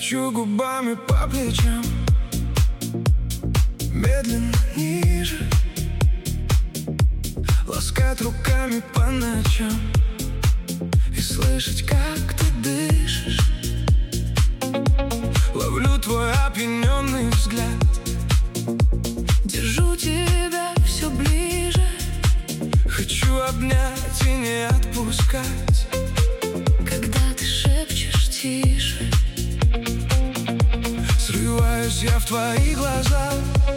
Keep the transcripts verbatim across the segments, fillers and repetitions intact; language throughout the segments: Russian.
Скольчу губами по плечам, медленно ниже, ласкать руками по ночам и слышать, как ты дышишь. Ловлю твой опьяненный взгляд, держу тебя все ближе. Хочу обнять и не отпускать, когда ты шепчешь тише. Срываюсь я в твои глаза,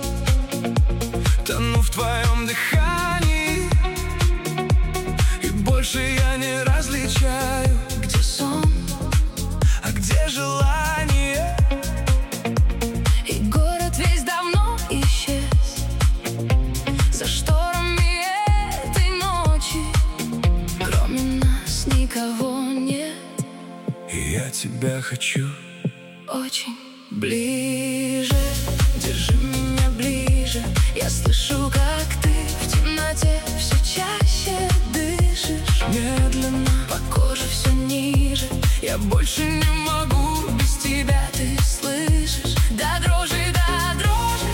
тону в твоем дыхании, и больше я не различаю, где сон, а где желание. и город весь давно исчез за шторами этой ночи. Кроме нас никого нет, И я тебя хочу очень ближе. Держи меня ближе, я слышу, как ты в темноте все чаще дышишь. медленно, По коже все ниже, я больше не могу без тебя, ты слышишь? До дрожи, до дрожи,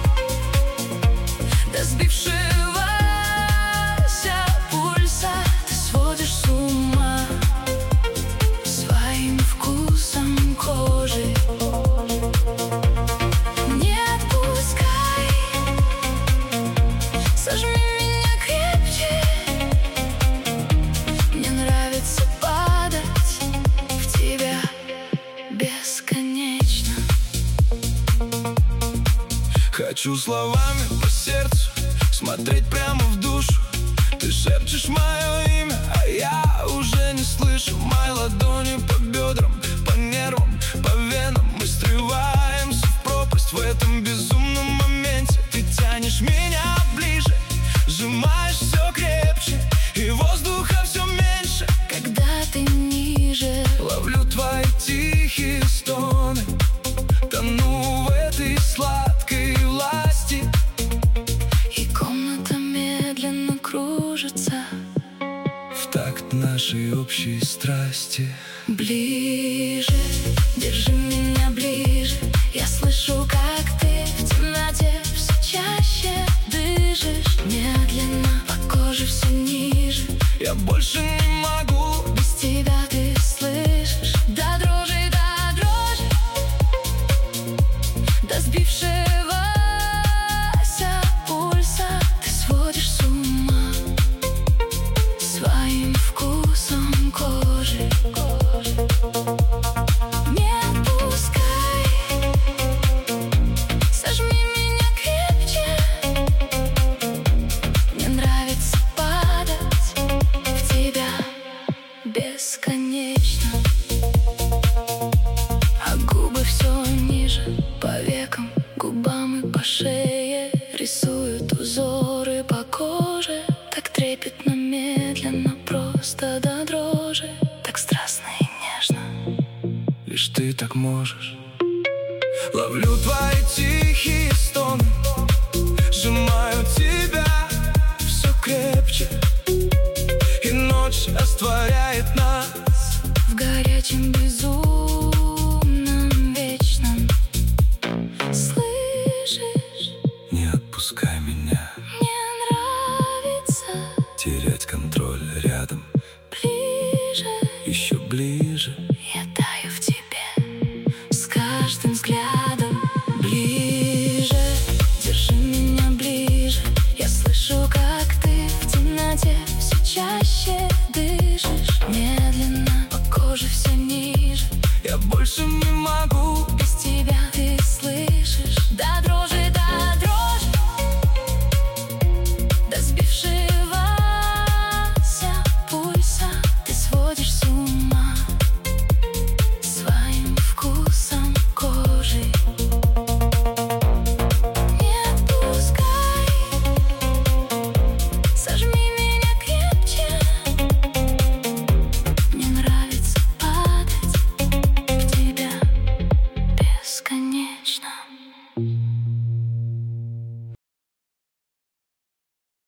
до сбившегося пульса. Ты сводишь с ума своим вкусом кожи. Не отпускай, сожми меня крепче. Мне нравится падать в тебя бесконечно. Хочу словами по сердцу смотреть прямо в душу. Ты шепчешь мое имя, а я уже не слышу. Мои ладони по бедрам, по нервам, по венам. Мы срываемся в пропасть в этом безумном моменте. Ты тянешь меня ближе, сжимаешь все крепче, и воздуха все меньше. Когда ты ниже, Ловлю твои тихие стоны, тону в этой сладкой власти. и комната медленно кружится. В такт нашей общей страсти. Ближе, держи меня ближе, я слышу, как ты в темноте все чаще дышишь. Медленно, по коже все ниже, Я больше не могу без тебя, ты слышишь? До дрожи, до дрожи, до сбившегося пульса. Ты сводишь с ума своим вкусом кожи. Не отпускай, сожми меня крепче. Мне нравится падать в тебя бесконечно. А губы все ниже, по векам, губам и по шее рисуют узоры по коже. Так трепетно, медленно, просто до дрожи. Так страстно и нежно. Лишь ты так можешь. Ловлю твои тихие стоны, сжимаю тебя все крепче, и ночь растворяет нас В горячем безумном вечном. Слышишь? Не отпускай меня, Мне нравится терять контроль рядом, ближе. еще ближе. Я таю в тебе с каждым взглядом. Ближе, держи меня ближе, я слышу, как ты в темноте все чаще дышишь. Медленно, по коже все ниже, Я больше не могу без тебя, ты слышишь? До дрожи, до дрожи, до сбившегося пульса. Ты сводишь с ума своим вкусом кожи. Не отпускай, сожми меня крепче. Мне нравится падать в тебя бесконечно.